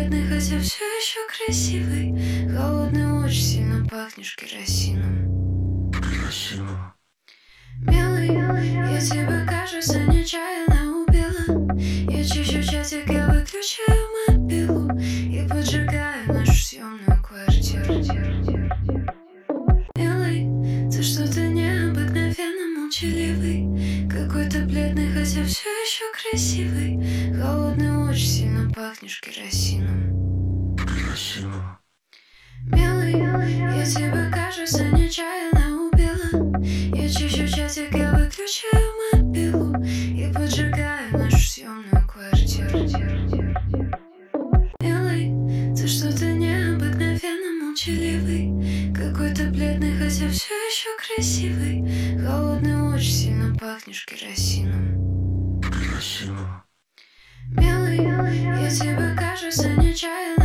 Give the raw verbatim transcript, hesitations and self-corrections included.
бледный, хотя все еще красивый. Холодный, очень сильно пахнешь керосином. Керосином. Милый, я тебя, кажется, нечаянно убила. Я чищу чатик, я выключаю мобилу и поджигаю нашу съемную квартиру. Милый, ты что-то необыкновенно молчаливый. Какой-то бледный, хотя все еще красивый. Холодный, очень сильно пахнешь керосином. Керосином. Милый, я тебя, кажется, нечаянно убила. Я чищу чатик, я выключаю мобилу и поджигаю нашу съемную квартиру. Милый, ты что-то необыкновенно молчаливый. Какой-то бледный, хотя все еще красивый. Холодный, очень сильно пахнешь керосином. Керосином. Милый, я тебя, кажется, нечаянно